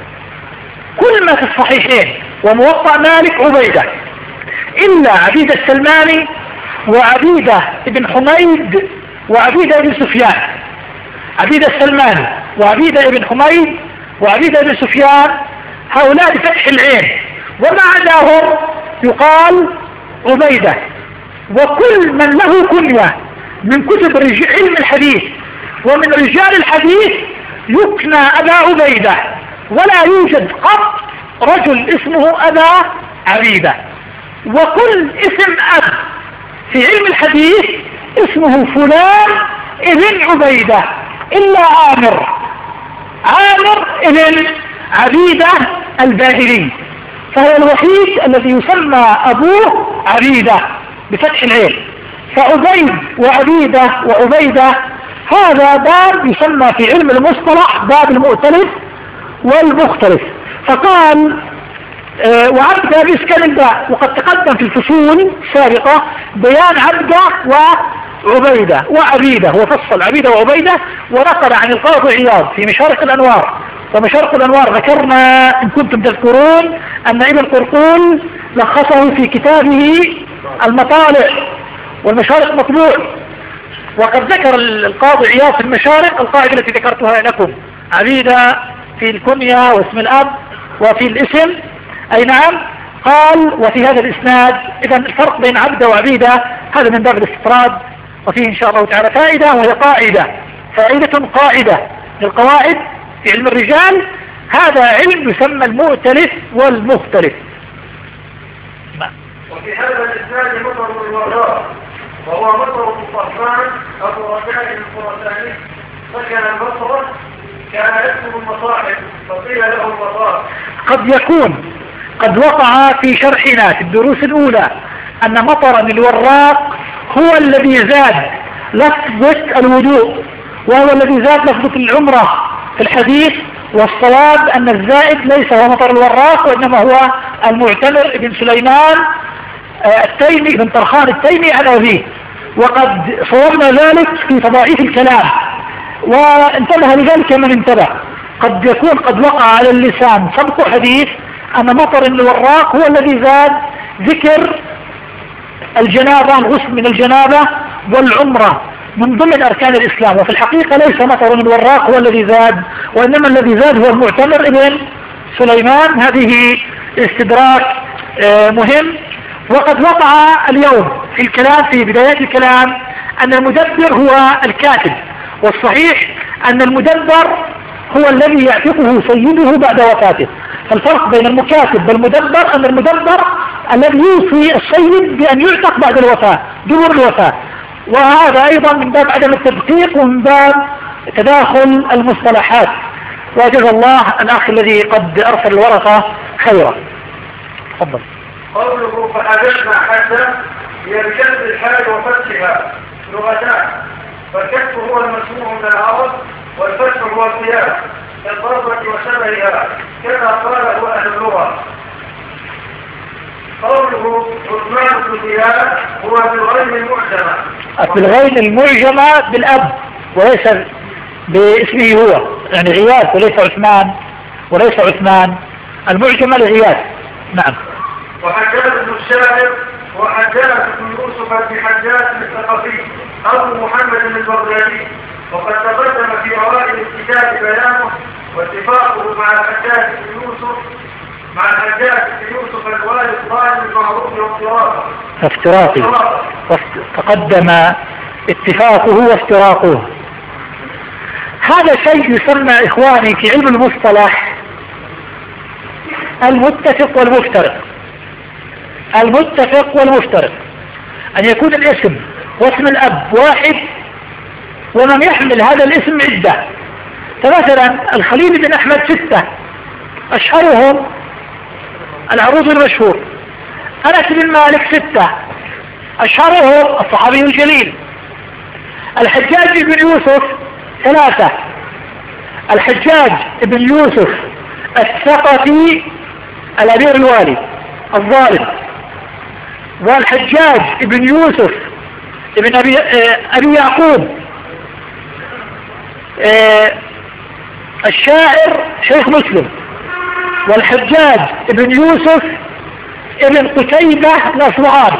كل ما في الصحيحين وموطأ مالك عبيدة، إلا عبيدة السلماني وعبيدة ابن حميد وعبيدة ابن سفيان. عبيدة السلماني وعبيدة ابن حميد وعبيدة ابن سفيان هؤلاء بفتح العين، وما عداهم يقال عبيدة. وكل من له كنية من كتب علم الحديث ومن رجال الحديث يكنى أبا عبيدة، ولا يوجد قط رجل اسمه أبا عبيدة. وكل اسم أب في علم الحديث اسمه فلان ابن عبيدة إلا عامر، عامر ابن عبيدة الباهلي، فهو الوحيد الذي يسمى أبوه عبيدة بفتح العين. فعبيد وعبيدة وعبيدة هذا باب يسمى في علم المصطلح باب المؤتلف والمختلف. فقال آه وعبدة بإسكان الباء، وقد تقدم في الفصول السابقة بيان عبدة وعبيدة وعبيدة، وفصل عبيدة وعبيدة، ونقل عن القاضي عياض في مشارق الأنوار. ومشارق الأنوار ذكرنا إن كنتم تذكرون أن ابن القرطون لخصه في كتابه المطالع، والمشارق مطبوع. وقد ذكر القاضي عياض في المشارق القاعدة التي ذكرتها لكم، عبيدة في الكنية واسم الأب وفي الاسم. أي نعم. قال وفي هذا الإسناد إذا الفرق بين عبدة وعبيدة هذا من باب الاستطراد، وفيه إن شاء الله تعالى فائدة، وهي قاعدة، فائدة قاعدة للقواعد في علم الرجال. هذا علم يسمى المؤتلف والمختلف. وفي هذا الإسناد مطر الوراء، وهو مطر الصفان أبو رجاء الخراساني، سكن البصرة، كان يكتب المصاحف فقيل له المصاحف. قد يكون قد وقع في شرحنا في الدروس الأولى أن مطر الوراق هو الذي زاد لفظة الوضوء، وهو الذي زاد لفظة العمرة في الحديث. والصواب أن الزائد ليس هو مطر الوراق، وإنما هو المعتمر ابن سليمان التيمي بن طرخان التيمي عن أبيه. وقد صورنا ذلك في تضاعيف الكلام، وانتبه لذلك من انتبه. قد يكون قد وقع على اللسان سبق حديث أن مطر الوراق هو الذي زاد ذكر الجنابة، الغسل من الجنابة والعمرة من ضمن أركان الإسلام. وفي الحقيقة ليس مطر الوراق هو الذي زاد، وإنما الذي زاد هو المعتمر ابن سليمان. هذه استدراك مهم. وقد وقع اليوم في الكلام في بدايات الكلام أن المدبر هو الكاتب، والصحيح أن المدبر هو الذي يعتقه سيده بعد وفاته. فالفرق بين المكاتب والمدبر أن المدبر الذي يوصي السيد بأن يعتق بعد الوفاة دبر الوفاة، وهذا أيضا من باب عدم التدقيق ومن باب تداخل المصطلحات. وجزا الله الأخ الذي قد أرسل الورقة خيرا. تفضل. قوله فحدثنا حتى هي بكسر الحال وفتحها لغتان، فالكسر هو المسموع من العرب، والفتح هو القياس كالضربة وشبهها كما قاله أهل اللغة. قوله عثمان بن زياد هو بالغين المعجمة، بالغين المعجمة بالأب وليس باسمه هو، يعني غياث وليس عثمان، وليس عثمان المعجمة لغياث. نعم. وحجاج بن الشاعر وحجاج بن يوسف بن حجاج الثقفي أبو محمد البغدادي، وقد تقدم في أوائل الكتاب بيانه واتفاقه مع الحجاج بن يوسف مع الحجاج بن يوسف الوالد الظالم المعروف وافتراضه افتراضي. تقدم اتفاقه وافتراقه. هذا شيء يسمى إخواني في علم المصطلح المتفق والمفترق. المتفق والمفترق أن يكون الاسم واسم الأب واحد ومن يحمل هذا الاسم عدة. فمثلا الخليل بن أحمد ستة، أشهرهم العروض المشهور. أنس بن مالك ستة، أشهرهم الصحابي الجليل. الحجاج بن يوسف ثلاثة، الحجاج بن يوسف الثقفي الأمير الوالي الظالم، والحجاج بن يوسف ابن أبي, أبي يعقوب الشاعر شيخ مسلم، والحجاج بن يوسف ابن قتيبة الأصبهاني.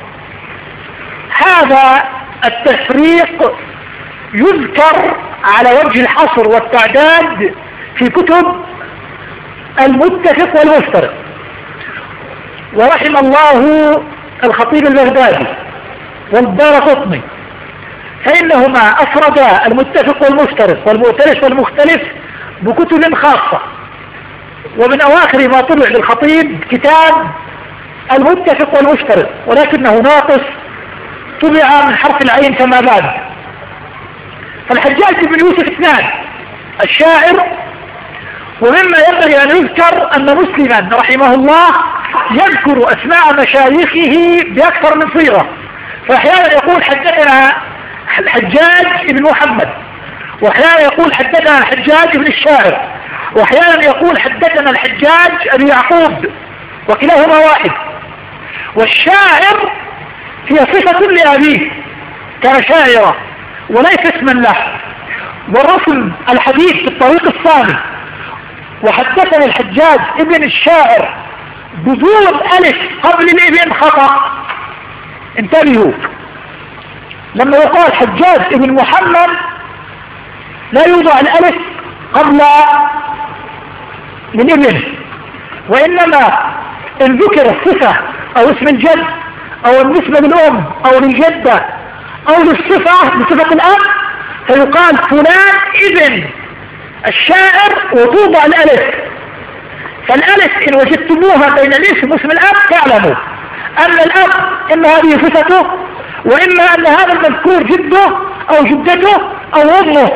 هذا التفريق يذكر على وجه الحصر والتعداد في كتب المتفق والمفترق. ورحم الله الخطيب البغدادي والدارقطني فإنهما أفردا المتفق والمفترق والمؤتلف والمختلف بكتب خاصة. ومن أواخر ما طلع للخطيب كتاب المتفق والمفترق، ولكنه ناقص، طبع من حرف العين كما بعد. فالحجاج بن يوسف اثنان، الشاعر. ومما ينبغي أن يذكر أن مسلما رحمه الله يذكر أسماء مشايخه بأكثر من صيغة. فأحيانا يقول حدثنا الحجاج بن محمد، وأحيانا يقول حدثنا الحجاج بن الشاعر، وأحيانا يقول حدثنا الحجاج أبي يعقوب، وكلاهما واحد. والشاعر هي صفة لأبيه كان شاعرا وليس اسما له. والرسم الحديث في الطريق الثاني وحدثني الحجاج ابن الشاعر بدون ألف قبل الابن خطأ. انتبهوا، لما يقال حجاج ابن محمد لا يوضع الألف قبل الابن، وإنما إن ذكر الصفة أو اسم الجد أو النسبة للأم أو للجدة أو للصفة بصفة الأب فيقال فلان ابن الشاعر وتوضع الألف. فالألف إن وجدتموها بين الاسم واسم الأب تعلموا أن الأب إما هذه صفته، وإما أن هذا المذكور جده أو جدته أو أمه.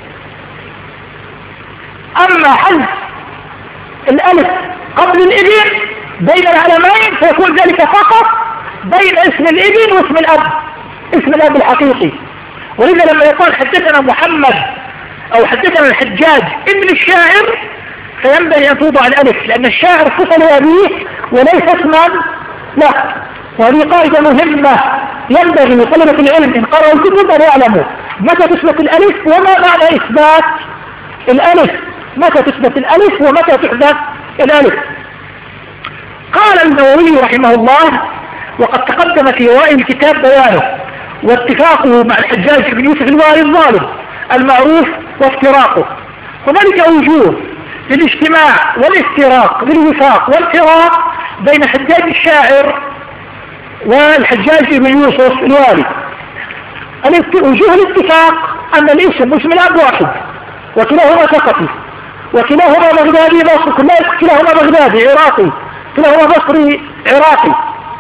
أما حذف الألف قبل الابن بين العلمين فيكون ذلك فقط بين اسم الابن واسم الأب، اسم الأب الحقيقي. ولذا لما يقال حدثنا محمد أو حدثنا الحجاج ابن الشاعر فينبغي أن توضع الألف، لأن الشاعر صفة لأبيه وليس اسما له. وهذه قاعدة مهمة ينبغي لطلبة العلم إن قرأوا الكتب أن يعلموا متى تثبت الألف وما معنى إثبات الألف، متى تثبت الألف ومتى تحذف الألف. قال النووي رحمه الله وقد تقدم في أوائل الكتاب بيانه واتفاقه مع الحجاج بن يوسف الوالي الظالم المعروف وافتراقه. هنالك وجوه للاجتماع والافتراق للوفاق والفراق بين حجاج الشاعر والحجاج بن يوسف الوالي. وجوه الاتفاق أن الاسم واسم الأب واحد، وكلاهما ثقفي، وكلاهما بغدادي مصري، كلاهما بغدادي عراقي، كلاهما مصري عراقي.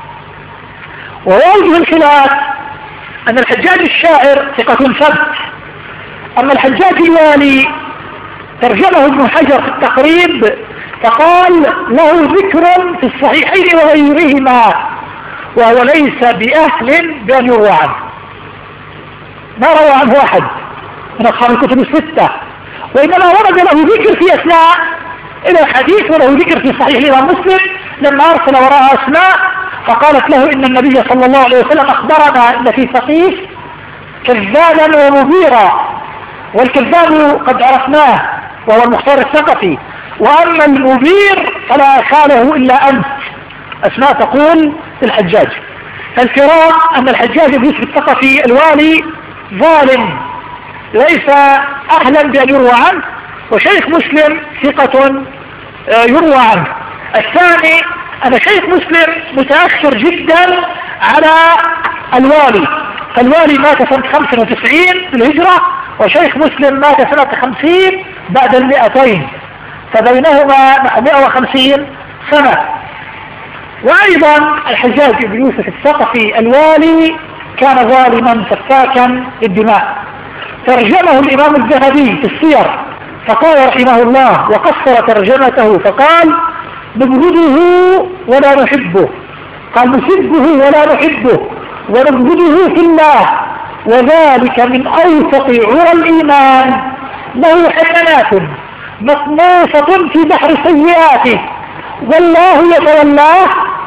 ووجه الخلاف أن الحجاج الشاعر ثقة ثبت، أما الحجاج الوالي ترجمه ابن حجر في التقريب فقال له ذكر في الصحيحين وغيرهما وهو ليس بأهل بأن يروى عنه. ما روى عنه أحد من أصحاب الكتب الستة، وإنما ورد له ذكر في أثناء إلى حديث، وله ذكر في صحيح الإمام مسلم لما أرسل وراء أسماء فقالت له إن النبي صلى الله عليه وسلم أخبرنا أن في ثقيف كذابا ومبيرا، والكذاب قد عرفناه وهو المختار الثقفي، وأما المبير فلا خاله إلا أنت. أسماء تقول الحجاج. الفراق أن الحجاج بن يوسف الثقفي الوالي ظالم ليس أهلا بأن يروى عنه، وشيخ مسلم ثقة يروى عنه. الثاني أن شيخ مسلم متأخر جدا على الوالي، فالوالي مات سنة خمسة وتسعين في الهجرة، وشيخ مسلم مات سنة خمسين بعد المئتين، فبينهما مئة وخمسين سنة. وأيضا الحجاج بن يوسف الثقفي الوالي كان ظالما سفاكا للدماء، ترجمه الإمام الذهبي في السير فقال رحمه الله وقصر ترجمته فقال: نبغضه ولا نحبه، قال نحبه ولا نحبه ونبغضه في الله، وذلك من أوسط عرى الإيمان، له حسنات مطموسة في بحر سيئاته، والله يتولاه،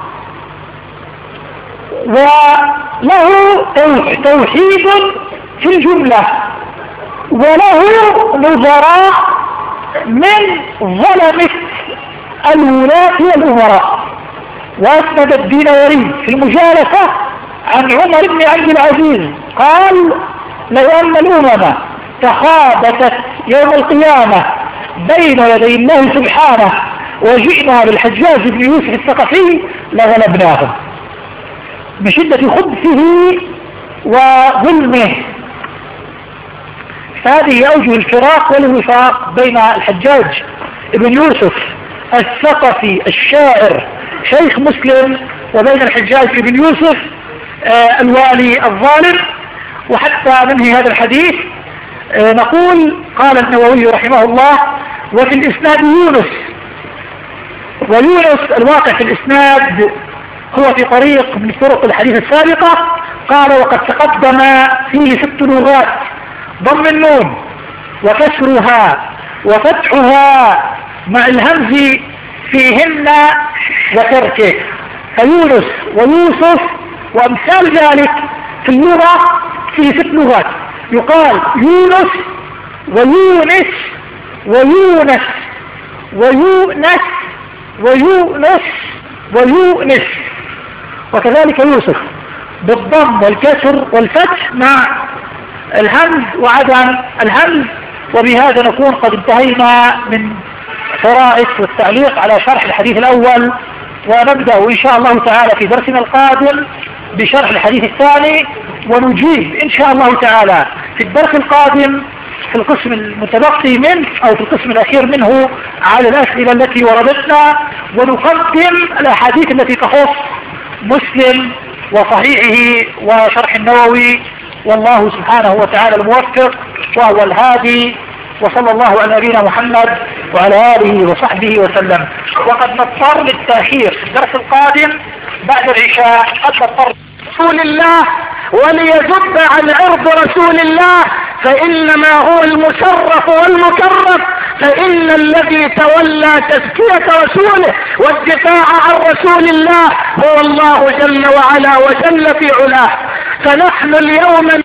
وله توحيد في الجملة، وله نظراء من ظلمة الولاة والأمراء. وأسند الدينوري في المجالسة عن عمر بن عبد العزيز قال: لو أن الأمم تخابتت يوم القيامة بين يدي الله سبحانه وجئنا بالحجاج بن يوسف الثقفي لغلبناهم، من شدة خبثه وظلمه. فهذه أوجه الفراق والوفاق بين الحجاج بن يوسف الثقفي الشاعر شيخ مسلم وبين الحجاج بن يوسف آه الوالي الظالم. وحتى ننهي هذا الحديث آه نقول: قال النووي رحمه الله: وفي الإسناد يونس، ويونس الواقع في الإسناد هو في طريق من طرق الحديث السابقة. قال: وقد تقدم فيه ست لغات: ضم النون وكسرها وفتحها مع الهمز فيهن وتركه. فيونس ويوسف وأمثال ذلك في اللغة فيه ست لغات، يقال يونس ويونس ويونس ويونس ويونس ويونس، وكذلك يوسف بالضم والكسر والفتح مع الهمز وعدم الهمز. وبهذا نكون قد انتهينا من فرائض والتعليق على شرح الحديث الأول، ونبدأ إن شاء الله تعالى في درسنا القادم بشرح الحديث الثاني، ونجيب إن شاء الله تعالى في الدرس القادم في القسم المتبقي منه أو في القسم الأخير منه على الأسئلة التي وردتنا، ونقدم الأحاديث التي تخص مسلم وصحيحه وشرح النووي. والله سبحانه وتعالى الموفق وهو الهادي، وصلى الله على نبينا محمد وعلى آله وصحبه وسلم. وقد نضطر للتأخير في الدرس القادم بعد العشاء، قد نضطر رسول الله وليذب عن عرض رسول الله، فإنما هو المشرف والمكرم، فإن الذي تولى تزكية رسوله والدفاع عن رسول الله هو الله جل وعلا وجل في علاه. فنحن اليوم